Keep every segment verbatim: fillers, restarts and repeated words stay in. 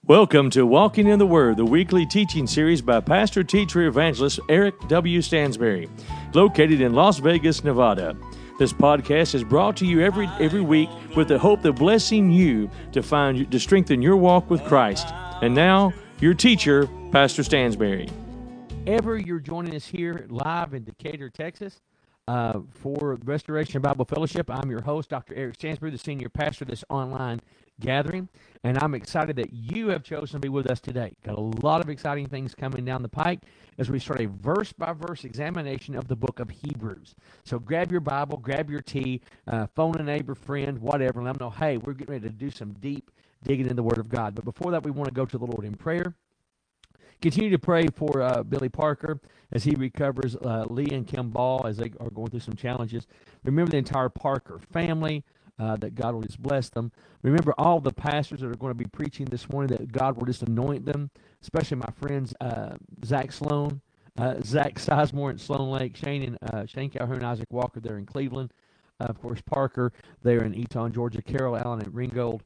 Welcome to Walking in the Word, the weekly teaching series by pastor, teacher, evangelist Eric W. Stansberry, located in Las Vegas, Nevada. This podcast is brought to you every every week with the hope of blessing you to find to strengthen your walk with Christ. And now, your teacher, Pastor Stansberry. Ever you're joining us here live in Decatur, Texas, uh, for Restoration Bible Fellowship. I'm your host, Doctor Eric Stansberry, the senior pastor of this online gathering, and I'm excited that you have chosen to be with us today. Got a lot of exciting things coming down the pike as we start a verse-by-verse examination of the book of Hebrews. So grab your Bible, grab your tea, uh, phone a neighbor, friend, whatever, and let them know, hey, we're getting ready to do some deep digging in the Word of God. But before that, we want to go to the Lord in prayer. Continue to pray for uh, Billy Parker as he recovers, uh, Lee and Kim Ball as they are going through some challenges. Remember the entire Parker family, uh, that God will just bless them. Remember all the pastors that are going to be preaching this morning, that God will just anoint them, especially my friends uh, Zach Sloan, uh, Zach Sizemore at Sloan Lake, Shane and uh, Shane Calhoun, Isaac Walker there in Cleveland, uh, of course Parker there in Eton, Georgia, Carol Allen at Ringgold,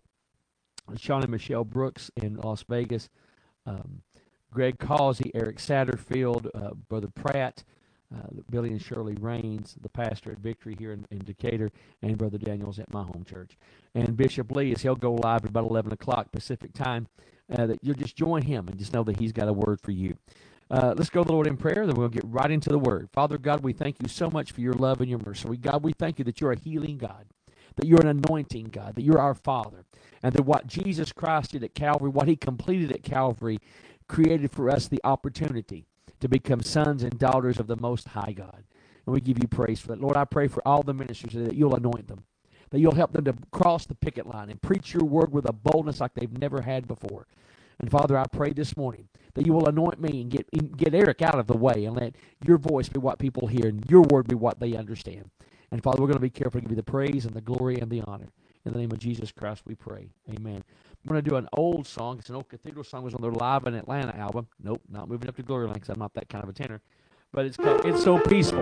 Sean and Michelle Brooks in Las Vegas, um, Greg Causey, Eric Satterfield, uh, Brother Pratt, uh, Billy and Shirley Raines, the pastor at Victory here in, in Decatur, and Brother Daniels at my home church. And Bishop Lee, as he'll go live at about eleven o'clock Pacific time, uh, that you'll just join him and just know that he's got a word for you. Uh, let's go to the Lord in prayer, then we'll get right into the Word. Father God, we thank you so much for your love and your mercy. We, God, we thank you that you're a healing God, that you're an anointing God, that you're our Father, and that what Jesus Christ did at Calvary, what he completed at Calvary, created for us the opportunity to become sons and daughters of the Most High God. And we give you praise for that. Lord, I pray for all the ministers that you'll anoint them, that you'll help them to cross the picket line and preach your word with a boldness like they've never had before. And Father, I pray this morning that you will anoint me and get, get Eric out of the way and let your voice be what people hear and your word be what they understand. And Father, we're going to be careful to give you the praise and the glory and the honor. In the name of Jesus Christ we pray. Amen. I'm going to do an old song. It's an old cathedral song. It was on their Live in Atlanta album. Nope, not moving up to Glory Line because I'm not that kind of a tenor. But it's called It's So Peaceful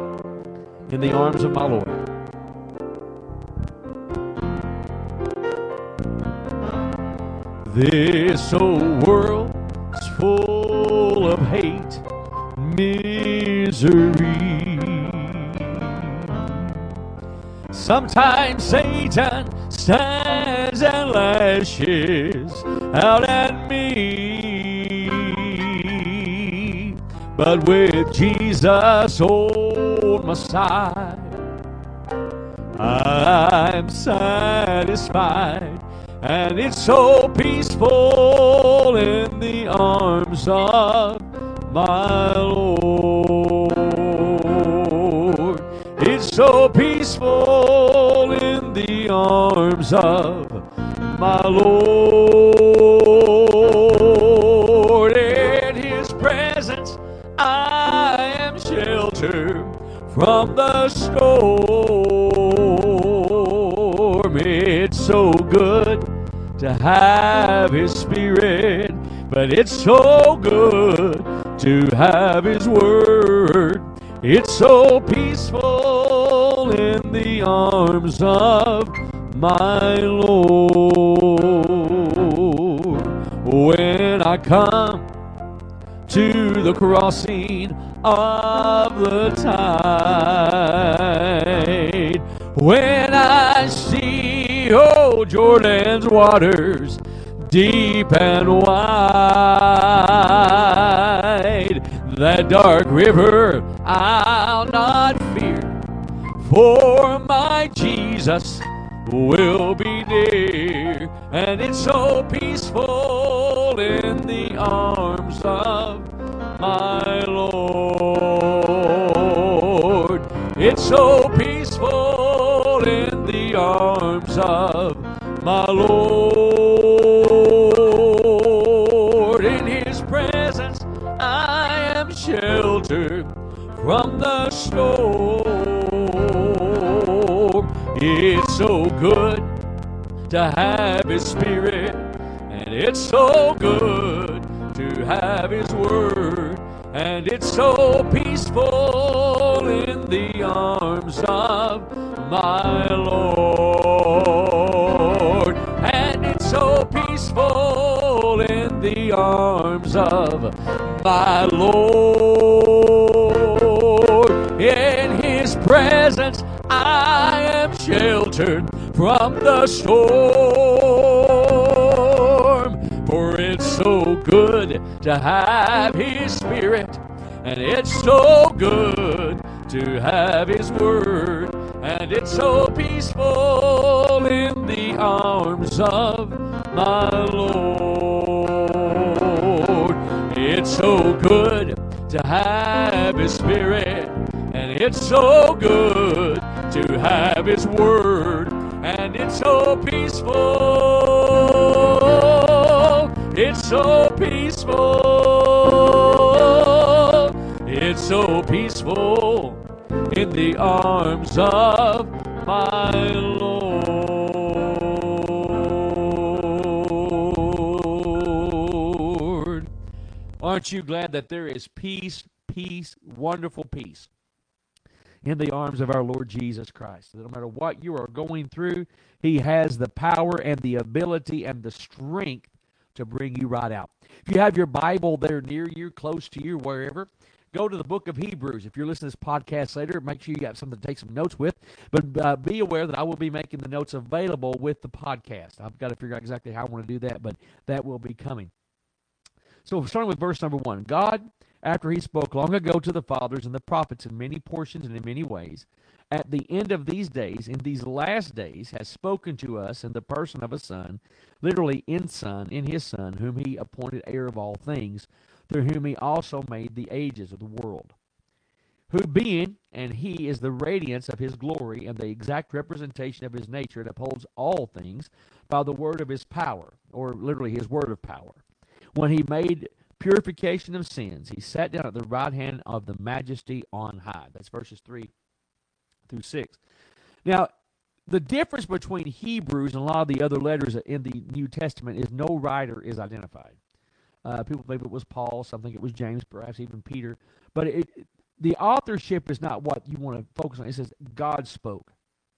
in the Arms of My Lord. This old world is full of hate, misery. Sometimes Satan stands and lashes out at me, but with Jesus on my side, I'm satisfied, and it's so peaceful in the arms of my Lord. It's so peaceful in the arms of my Lord. In his presence I am sheltered from the storm. It's so good to have his spirit, but it's so good to have his word. It's so peaceful in the arms of my Lord. When I come to the crossing of the tide, when I see, oh, Jordan's waters deep and wide, that dark river I'll not fear, for my Jesus will be near. And it's so peaceful in the arms of my Lord. It's so peaceful in the arms of my Lord. In his presence I am sheltered from the storm. It's so good to have his spirit, and it's so good to have his word, and it's so peaceful in the arms of my Lord, and it's so peaceful in the arms of my Lord. In His presence I am sheltered from the storm. For it's so good to have His Spirit, and it's so good to have His Word, and it's so peaceful in the arms of my Lord. It's so good to have His Spirit, and it's so good to have His Word, and it's so peaceful. It's so peaceful. It's so peaceful in the arms of my Lord. Aren't you glad that there is peace, peace, wonderful peace in the arms of our Lord Jesus Christ? No matter what you are going through, He has the power and the ability and the strength to bring you right out. If you have your Bible there near you, close to you, wherever, go to the book of Hebrews. If you're listening to this podcast later, make sure you got something to take some notes with. But uh, be aware that I will be making the notes available with the podcast. I've got to figure out exactly how I want to do that, but that will be coming. So starting with verse number one, God, after He spoke long ago to the fathers and the prophets in many portions and in many ways, at the end of these days, in these last days, has spoken to us in the person of a Son, literally in Son, in His Son, whom He appointed heir of all things, through whom He also made the ages of the world. Who being, and He is the radiance of His glory and the exact representation of His nature, and upholds all things by the word of His power, or literally His word of power. When He made purification of sins, He sat down at the right hand of the Majesty on high. That's verses three through six. Now, the difference between Hebrews and a lot of the other letters in the New Testament is no writer is identified. Uh, people believe it was Paul, some think it was James, perhaps even Peter. But it, the authorship is not what you want to focus on. It says God spoke.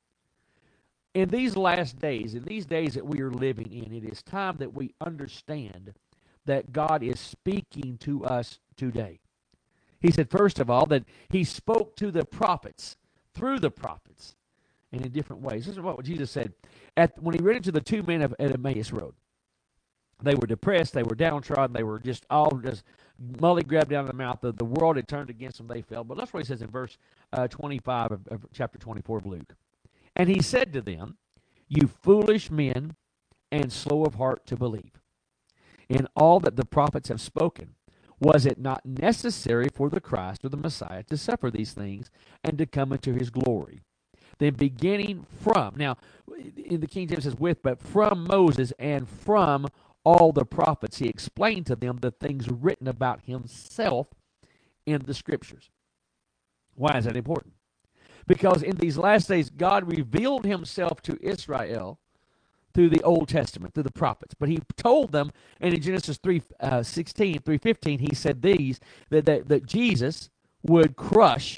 In these last days, in these days that we are living in, it is time that we understand that God is speaking to us today. He said, first of all, that He spoke to the prophets, through the prophets, and in different ways. This is what Jesus said at when He ran into the two men of, at Emmaus Road. They were depressed, they were downtrodden, they were just all just mully grabbed down the mouth. The, the world had turned against them, they fell. But that's what He says in verse uh, twenty-five of, of chapter twenty-four of Luke. And He said to them, you foolish men and slow of heart to believe in all that the prophets have spoken. Was it not necessary for the Christ or the Messiah to suffer these things and to come into His glory? Then beginning from, now in the King James it says with, but from Moses and from all the prophets, He explained to them the things written about Himself in the Scriptures. Why is that important? Because in these last days, God revealed Himself to Israel through the Old Testament, through the prophets. But He told them, and in Genesis three sixteen, three fifteen, He said these, that, that, that Jesus would crush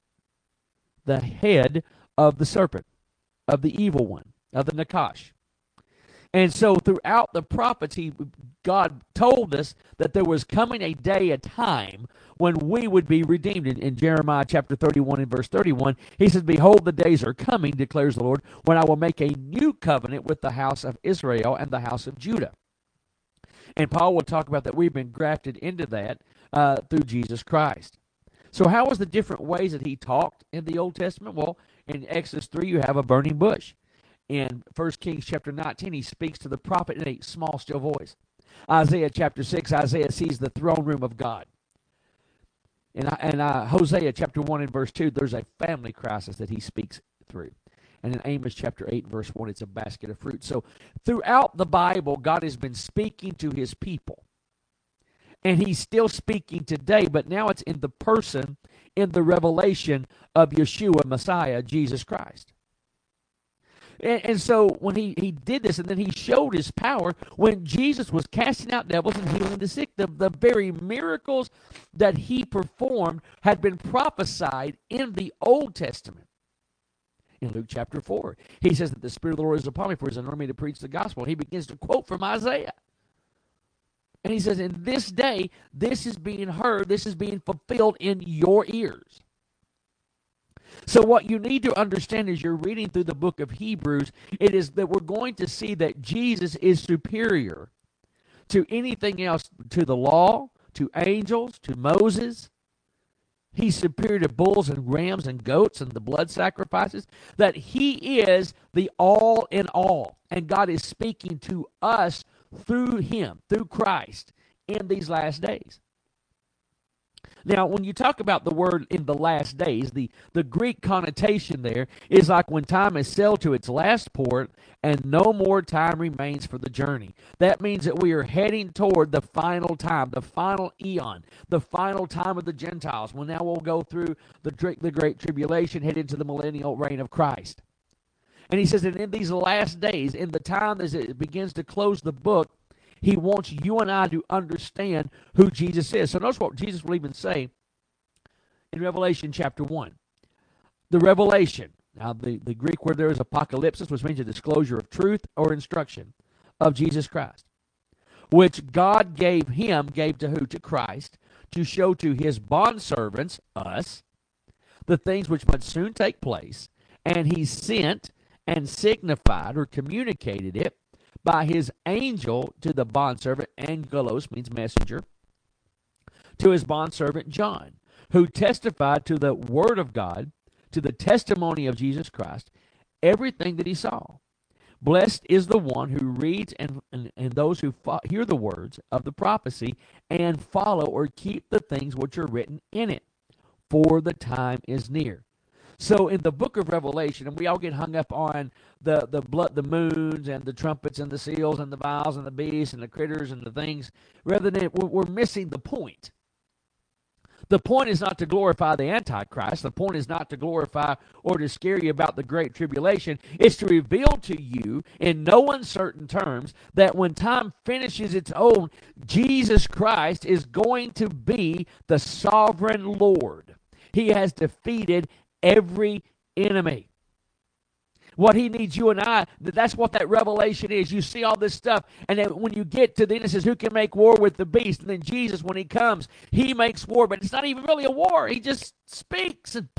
the head of the serpent, of the evil one, of the Nakash. And so throughout the prophets, he, God told us that there was coming a day, a time, when we would be redeemed. In, in Jeremiah chapter thirty-one and verse thirty-one, He says, behold, the days are coming, declares the Lord, when I will make a new covenant with the house of Israel and the house of Judah. And Paul will talk about that we've been grafted into that uh, through Jesus Christ. So how was the different ways that He talked in the Old Testament? Well, in Exodus three, you have a burning bush. In First Kings chapter nineteen, He speaks to the prophet in a small, still voice. Isaiah chapter six, Isaiah sees the throne room of God. In, in uh, Hosea chapter one and verse two, there's a family crisis that he speaks through. And in Amos chapter eight, verse one, it's a basket of fruit. So throughout the Bible, God has been speaking to His people. And He's still speaking today, but now it's in the person, in the revelation of Yeshua, Messiah, Jesus Christ. And, and so when he, he did this, and then He showed His power, when Jesus was casting out devils and healing the sick, the, the very miracles that He performed had been prophesied in the Old Testament. In Luke chapter four, He says that the Spirit of the Lord is upon me, for He has anointed me to preach the gospel. And He begins to quote from Isaiah. And he says, in this day, this is being heard, this is being fulfilled in your ears. So what you need to understand as you're reading through the book of Hebrews, it is that we're going to see that Jesus is superior to anything else, to the law, to angels, to Moses. He's superior to bulls and rams and goats and the blood sacrifices, that he is the all in all. And God is speaking to us through him, through Christ, in these last days. Now, when you talk about the word in the last days, the, the Greek connotation there is like when time is sailed to its last port and no more time remains for the journey. That means that we are heading toward the final time, the final eon, the final time of the Gentiles, when now we'll go through the, the Great Tribulation, head into the millennial reign of Christ. And he says that in these last days, in the time as it begins to close the book, he wants you and I to understand who Jesus is. So notice what Jesus will even say in Revelation chapter one. The revelation. Now, the, the Greek word there is apocalypsis, which means a disclosure of truth or instruction of Jesus Christ, which God gave him, gave to who? To Christ, to show to his bondservants, us, the things which must soon take place. And he sent and signified or communicated it by his angel to the bondservant, angelos means messenger, to his bondservant John, who testified to the word of God, to the testimony of Jesus Christ, everything that he saw. Blessed is the one who reads and, and, and those who fo- hear the words of the prophecy and follow or keep the things which are written in it, for the time is near. So in the book of Revelation, and we all get hung up on the the blood, the moons and the trumpets and the seals and the vials and the beasts and the critters and the things, rather than we're missing the point. The point is not to glorify the Antichrist. The point is not to glorify or to scare you about the Great Tribulation. It's to reveal to you in no uncertain terms that when time finishes its own, Jesus Christ is going to be the sovereign Lord. He has defeated every enemy. What he needs you and I, that's what that revelation is. You see all this stuff, and then when you get to the end, it says, who can make war with the beast? And then Jesus, when he comes, he makes war, but it's not even really a war. He just speaks. And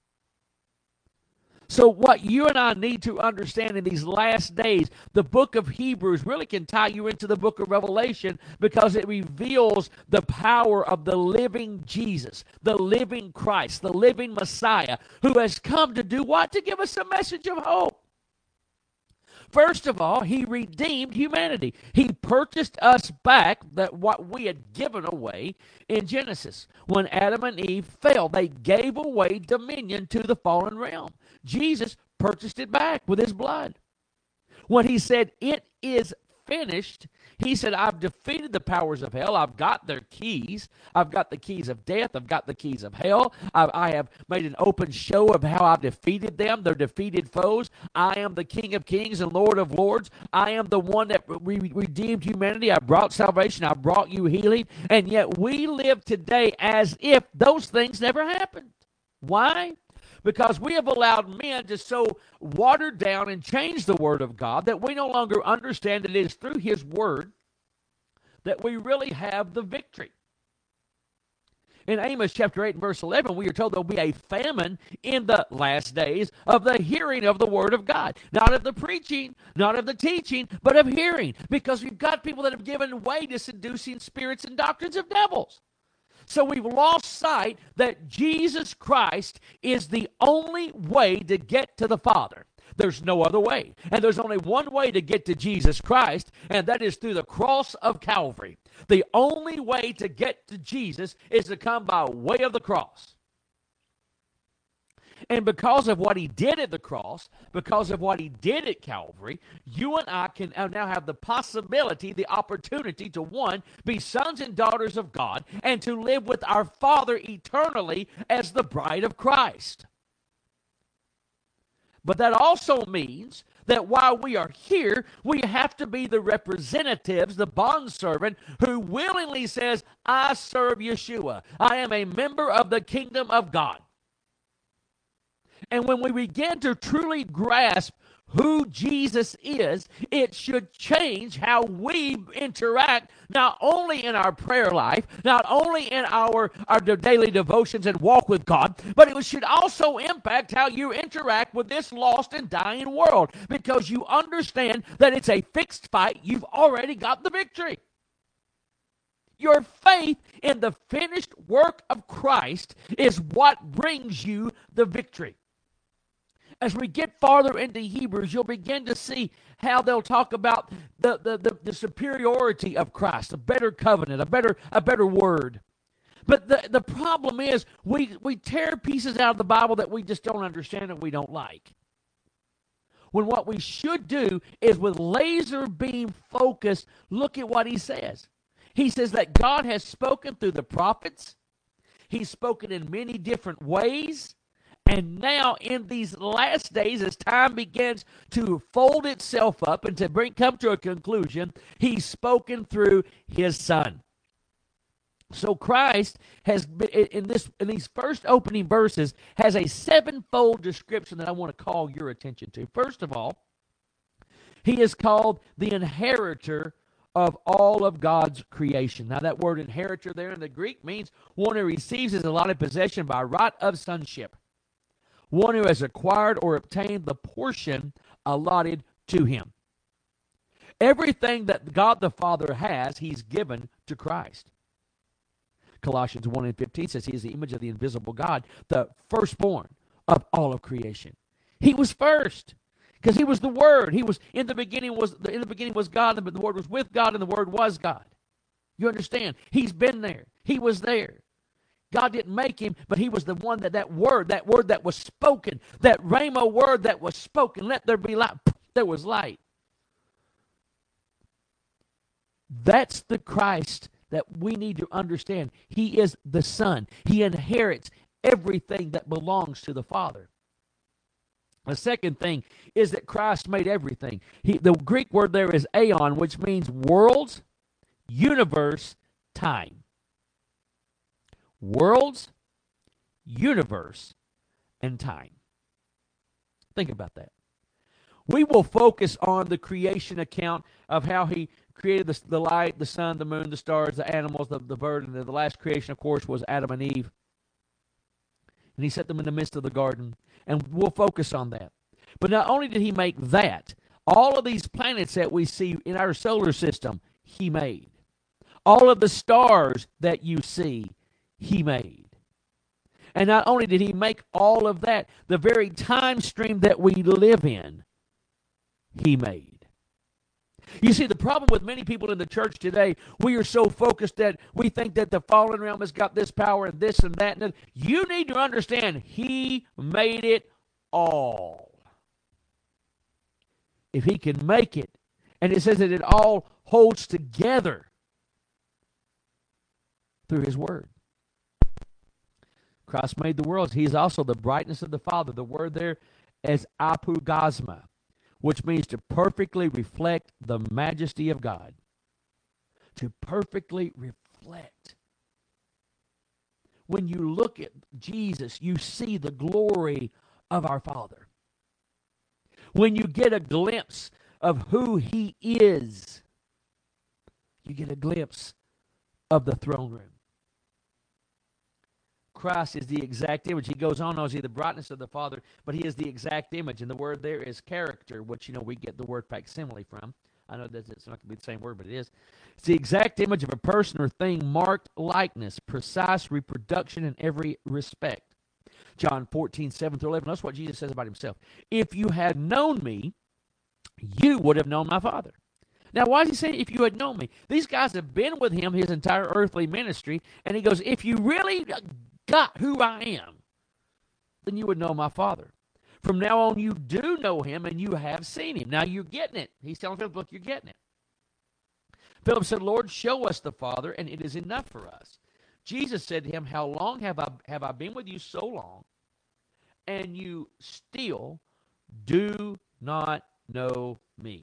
so what you and I need to understand in these last days, the book of Hebrews really can tie you into the book of Revelation because it reveals the power of the living Jesus, the living Christ, the living Messiah, who has come to do what? To give us a message of hope. First of all, he redeemed humanity. He purchased us back that what we had given away in Genesis. When Adam and Eve fell, they gave away dominion to the fallen realm. Jesus purchased it back with his blood. When he said, it is finished, he said, I've defeated the powers of hell. I've got their keys. I've got the keys of death. I've got the keys of hell. I've, I have made an open show of how I've defeated them, their defeated foes. I am the King of kings and Lord of lords. I am the one that re- redeemed humanity. I brought salvation. I brought you healing. And yet we live today as if those things never happened. Why? Because we have allowed men to so water down and change the Word of God that we no longer understand that it is through His Word that we really have the victory. In Amos chapter eight and verse eleven, we are told there will be a famine in the last days of the hearing of the Word of God. Not of the preaching, not of the teaching, but of hearing. Because we've got people that have given way to seducing spirits and doctrines of devils. So we've lost sight that Jesus Christ is the only way to get to the Father. There's no other way. And there's only one way to get to Jesus Christ, and that is through the cross of Calvary. The only way to get to Jesus is to come by way of the cross. And because of what he did at the cross, because of what he did at Calvary, you and I can now have the possibility, the opportunity to, one, be sons and daughters of God and to live with our Father eternally as the bride of Christ. But that also means that while we are here, we have to be the representatives, the bondservant, who willingly says, I serve Yeshua. I am a member of the kingdom of God. And when we begin to truly grasp who Jesus is, it should change how we interact, not only in our prayer life, not only in our, our daily devotions and walk with God, but it should also impact how you interact with this lost and dying world, because you understand that it's a fixed fight. You've already got the victory. Your faith in the finished work of Christ is what brings you the victory. As we get farther into Hebrews, you'll begin to see how they'll talk about the, the, the, the superiority of Christ, a better covenant, a better, a better word. But the, the problem is we, we tear pieces out of the Bible that we just don't understand and we don't like. When what we should do is, with laser beam focus, look at what he says. He says that God has spoken through the prophets. He's spoken in many different ways. And now in these last days, as time begins to fold itself up and to bring come to a conclusion, he's spoken through his Son. So Christ has been, in this in these first opening verses, has a sevenfold description that I want to call your attention to. First of all, he is called the inheritor of all of God's creation. Now that word inheritor there in the Greek means one who receives his allotted possession by right of sonship. One who has acquired or obtained the portion allotted to him. Everything that God the Father has, he's given to Christ. Colossians one and fifteen says he is the image of the invisible God, the firstborn of all of creation. He was first because he was the Word. He was in the beginning was in the beginning was God, but the Word was with God, and the Word was God. You understand? He's been there. He was there. God didn't make him, but he was the one that that word, that word that was spoken, that rhema word that was spoken, let there be light, there was light. That's the Christ that we need to understand. He is the Son. He inherits everything that belongs to the Father. The second thing is that Christ made everything. He, the Greek word there is aeon, which means worlds, universe, time. Worlds, universe, and time. Think about that. We will focus on the creation account of how he created the, the light, the sun, the moon, the stars, the animals, the, the bird, and the, the last creation, of course, was Adam and Eve. And he set them in the midst of the garden. And we'll focus on that. But not only did he make that, all of these planets that we see in our solar system, he made. All of the stars that you see, he made. And not only did he make all of that, the very time stream that we live in, he made. You see, the problem with many people in the church today, we are so focused that we think that the fallen realm has got this power and this and that. And you need to understand, he made it all. If he can make it, and it says that it all holds together through his word. Christ made the worlds. He is also the brightness of the Father. The word there is apougasma, which means to perfectly reflect the majesty of God. To perfectly reflect. When you look at Jesus, you see the glory of our Father. When you get a glimpse of who he is, you get a glimpse of the throne room. Christ is the exact image. He goes on, knows he the brightness of the Father, but he is the exact image. And the word there is character, which, you know, we get the word facsimile from. I know that it's not going to be the same word, but it is. It's the exact image of a person or thing, marked likeness, precise reproduction in every respect. John fourteen, seven through eleven. That's what Jesus says about himself. If you had known me, you would have known my Father. Now, why does he say, if you had known me? These guys have been with him his entire earthly ministry, and he goes, if you really got who I am, then you would know my Father. From now on, you do know him, and you have seen him. Now, you're getting it. He's telling Philip, look, you're getting it. Philip said, Lord, show us the Father, and it is enough for us. Jesus said to him, how long have I, have I been with you so long, and you still do not know me?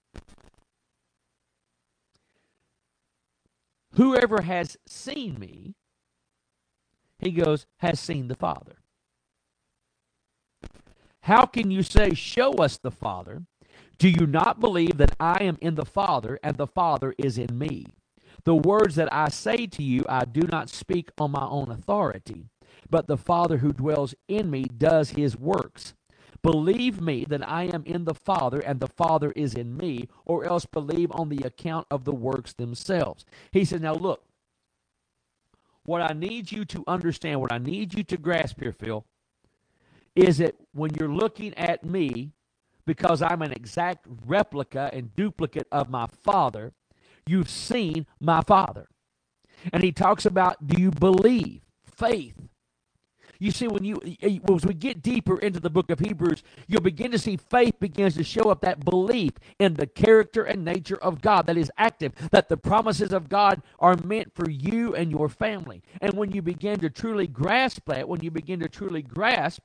Whoever has seen me, he goes, has seen the Father. How can you say, show us the Father? Do you not believe that I am in the Father, and the Father is in me? The words that I say to you, I do not speak on my own authority, but the Father who dwells in me does his works. Believe me that I am in the Father, and the Father is in me, or else believe on the account of the works themselves. He said, now look, what I need you to understand, what I need you to grasp here, Phil, is that when you're looking at me, because I'm an exact replica and duplicate of my Father, you've seen my Father. And he talks about, do you believe? Faith. You see, when you as we get deeper into the book of Hebrews, you'll begin to see faith begins to show up, that belief in the character and nature of God that is active, that the promises of God are meant for you and your family. And when you begin to truly grasp that, when you begin to truly grasp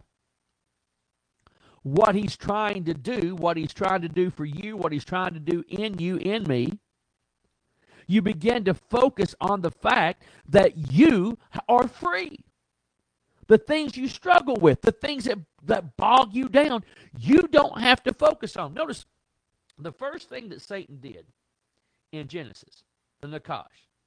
what he's trying to do, what he's trying to do for you, what he's trying to do in you, in me, you begin to focus on the fact that you are free. The things you struggle with, the things that, that bog you down, you don't have to focus on. Notice the first thing that Satan did in Genesis, the Nakash.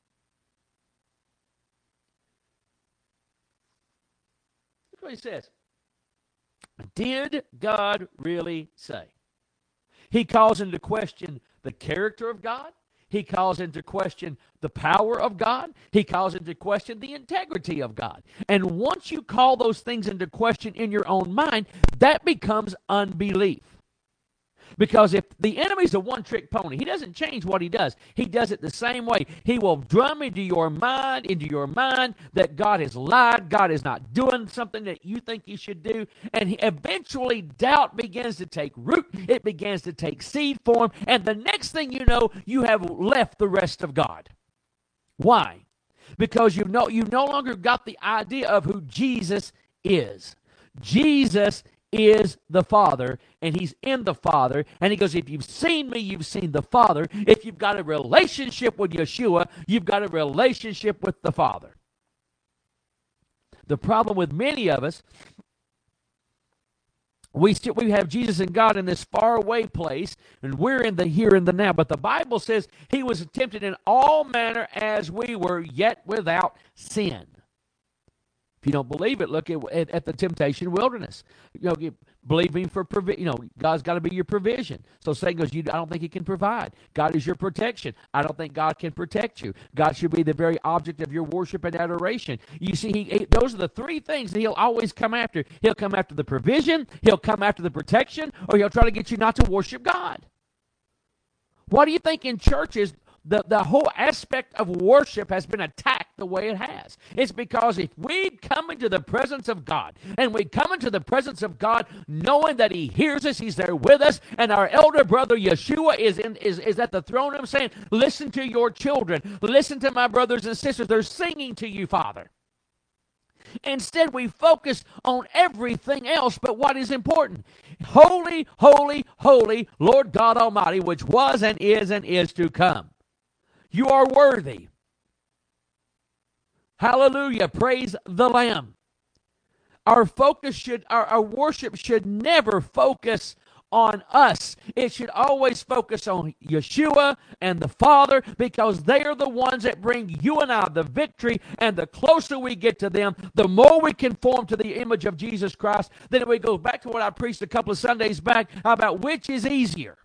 Look what he says. Did God really say? He calls into question the character of God. He calls into question the power of God. He calls into question the integrity of God. And once you call those things into question in your own mind, that becomes unbelief. Because if the enemy's a one-trick pony, he doesn't change what he does. He does it the same way. He will drum into your mind, into your mind, that God has lied, God is not doing something that you think he should do. And he, eventually doubt begins to take root. It begins to take seed form. And the next thing you know, you have left the rest of God. Why? Because you know you no longer got the idea of who Jesus is. Jesus is the Father, and he's in the Father. And he goes, if you've seen me, you've seen the Father. If you've got a relationship with Yeshua, you've got a relationship with the Father. The problem with many of us, we still we have Jesus and God in this faraway place, and we're in the here and the now. But the Bible says he was tempted in all manner as we were, yet without sin. If you don't believe it, look at, at, at the temptation wilderness. You know, believing for provision. You know, God's got to be your provision. So Satan goes, you, I don't think he can provide. God is your protection. I don't think God can protect you. God should be the very object of your worship and adoration. You see, he, he, those are the three things that he'll always come after. He'll come after the provision, he'll come after the protection, or he'll try to get you not to worship God. Why do you think in churches The, the whole aspect of worship has been attacked the way it has? It's because if we come into the presence of God, and we come into the presence of God knowing that he hears us, he's there with us, and our elder brother Yeshua is, in, is, is at the throne room saying, listen to your children, listen to my brothers and sisters, they're singing to you, Father. Instead, we focus on everything else but what is important. Holy, holy, holy, Lord God Almighty, which was and is and is to come. You are worthy. Hallelujah. Praise the Lamb. Our focus should, our, our worship should never focus on us. It should always focus on Yeshua and the Father, because they are the ones that bring you and I the victory. And the closer we get to them, the more we conform to the image of Jesus Christ. Then we go back to what I preached a couple of Sundays back about which is easier.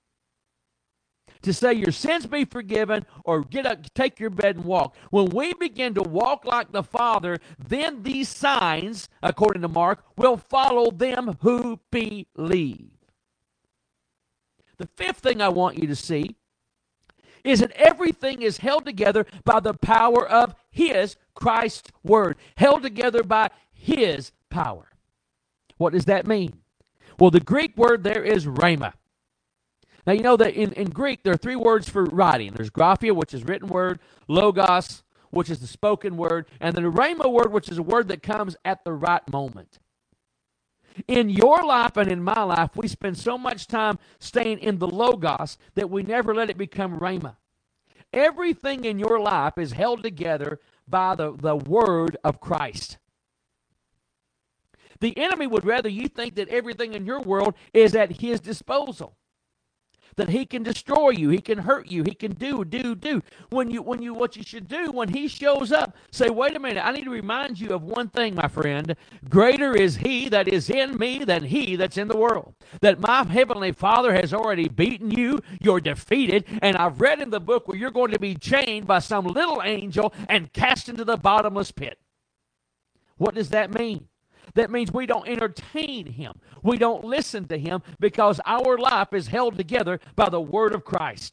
To say your sins be forgiven, or get up, take your bed and walk. When we begin to walk like the Father, then these signs, according to Mark, will follow them who believe. The fifth thing I want you to see is that everything is held together by the power of his, Christ's word. Held together by his power. What does that mean? Well, the Greek word there is rhema. Now, you know that in, in Greek, there are three words for writing. There's graphia, which is written word, logos, which is the spoken word, and then the rhema word, which is a word that comes at the right moment. In your life and in my life, we spend so much time staying in the logos that we never let it become rhema. Everything in your life is held together by the, the word of Christ. The enemy would rather you think that everything in your world is at his disposal, that he can destroy you, he can hurt you, he can do, do, do. When you, when you, what you should do when he shows up, say, wait a minute, I need to remind you of one thing, my friend. Greater is he that is in me than he that's in the world. That my heavenly Father has already beaten you, you're defeated, and I've read in the book where you're going to be chained by some little angel and cast into the bottomless pit. What does that mean? That means we don't entertain him. We don't listen to him because our life is held together by the word of Christ.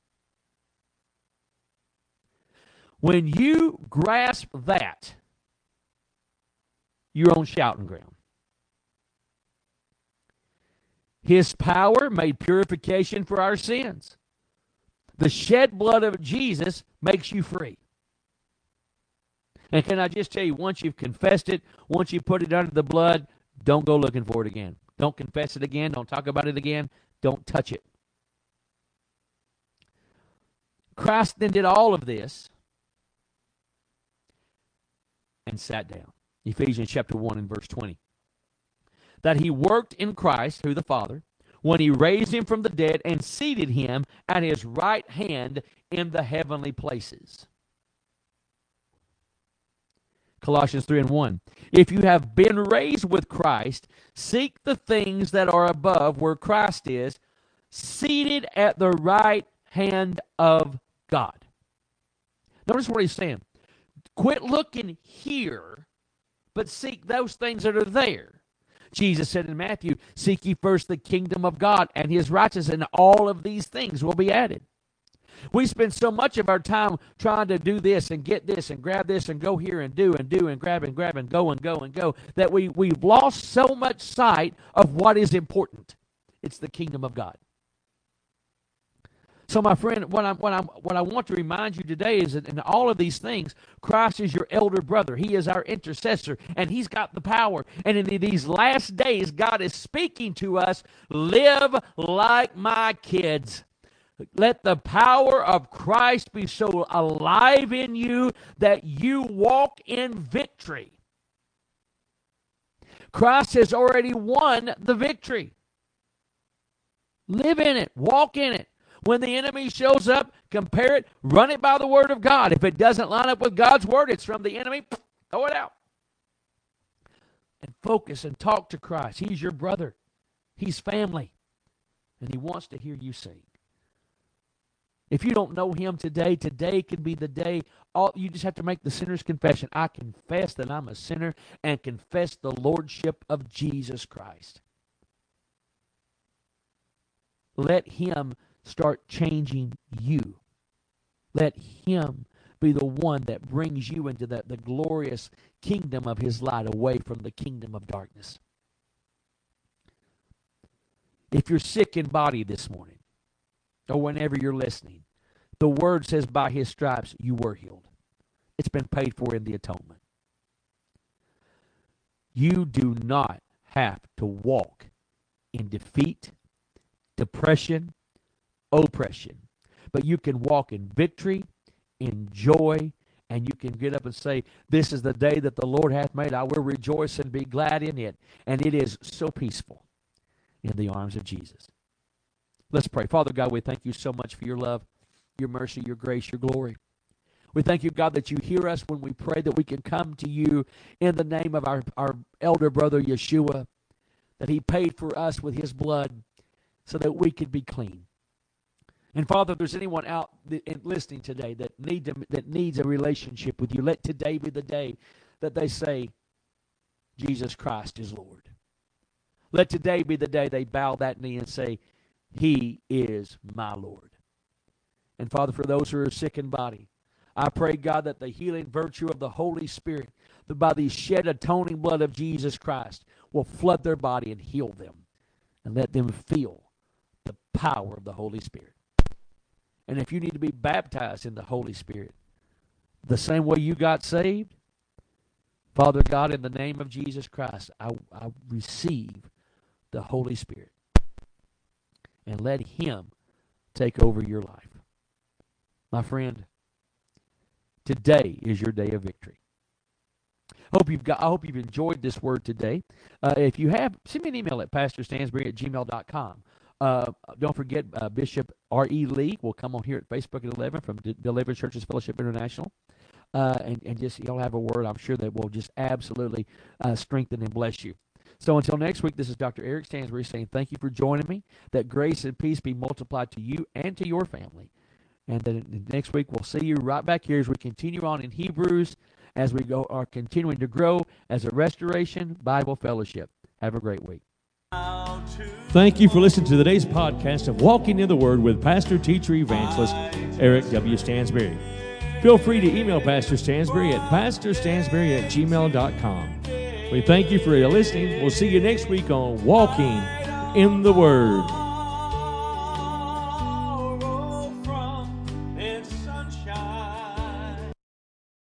When you grasp that, you're on shouting ground. His power made purification for our sins. The shed blood of Jesus makes you free. And can I just tell you, once you've confessed it, once you put it under the blood, don't go looking for it again. Don't confess it again. Don't talk about it again. Don't touch it. Christ then did all of this and sat down. Ephesians chapter one and verse twenty. That he worked in Christ, who the Father, when he raised him from the dead and seated him at his right hand in the heavenly places. Colossians three and one. If you have been raised with Christ, seek the things that are above where Christ is, seated at the right hand of God. Notice what he's saying. Quit looking here, but seek those things that are there. Jesus said in Matthew, seek ye first the kingdom of God and his righteousness, and all of these things will be added. We spend so much of our time trying to do this and get this and grab this and go here and do and do and grab and grab and go and go and go that we, we've lost so much sight of what is important. It's the kingdom of God. So, my friend, what, I'm, what, I'm, what I want to remind you today is that in all of these things, Christ is your elder brother. He is our intercessor, and he's got the power. And in these last days, God is speaking to us, live like my kids. Let the power of Christ be so alive in you that you walk in victory. Christ has already won the victory. Live in it. Walk in it. When the enemy shows up, compare it, run it by the word of God. If it doesn't line up with God's word, it's from the enemy, throw it out. And focus and talk to Christ. He's your brother. He's family. And he wants to hear you sing. If you don't know him today, today could be the day. All you just have to make the sinner's confession. I confess that I'm a sinner and confess the lordship of Jesus Christ. Let him start changing you. Let him be the one that brings you into the, the glorious kingdom of his light away from the kingdom of darkness. If you're sick in body this morning, or whenever you're listening, the word says by his stripes you were healed. It's been paid for in the atonement. You do not have to walk in defeat, depression, oppression, but you can walk in victory, in joy, and you can get up and say, this is the day that the Lord hath made. I will rejoice and be glad in it. And it is so peaceful in the arms of Jesus. Let's pray. Father God, we thank you so much for your love, your mercy, your grace, your glory. We thank you, God, that you hear us when we pray, that we can come to you in the name of our, our elder brother, Yeshua, that he paid for us with his blood so that we could be clean. And Father, if there's anyone out listening today that, need to, that needs a relationship with you, let today be the day that they say, Jesus Christ is Lord. Let today be the day they bow that knee and say, he is my Lord. And Father, for those who are sick in body, I pray, God, that the healing virtue of the Holy Spirit, that by the shed atoning blood of Jesus Christ, will flood their body and heal them. And let them feel the power of the Holy Spirit. And if you need to be baptized in the Holy Spirit, the same way you got saved, Father God, in the name of Jesus Christ, I, I receive the Holy Spirit. And let him take over your life. My friend, today is your day of victory. Hope you've got. I hope you've enjoyed this word today. Uh, if you have, send me an email at pastor stansbury at gmail dot com. Uh, don't forget, uh, Bishop R E. Lee will come on here at Facebook at eleven from De- Deliverance Churches Fellowship International. Uh, and, and just, you'll have a word, I'm sure, that will just absolutely uh, strengthen and bless you. So until next week, this is Doctor Eric Stansbury saying thank you for joining me, that grace and peace be multiplied to you and to your family. And then next week, we'll see you right back here as we continue on in Hebrews, as we go are continuing to grow as a Restoration Bible Fellowship. Have a great week. Thank you for listening to today's podcast of Walking in the Word with Pastor, Teacher, Evangelist Eric W. Stansbury. Feel free to email Pastor Stansbury at pastor stansbury at gmail dot com. We thank you for listening. We'll see you next week on Walking in the Word.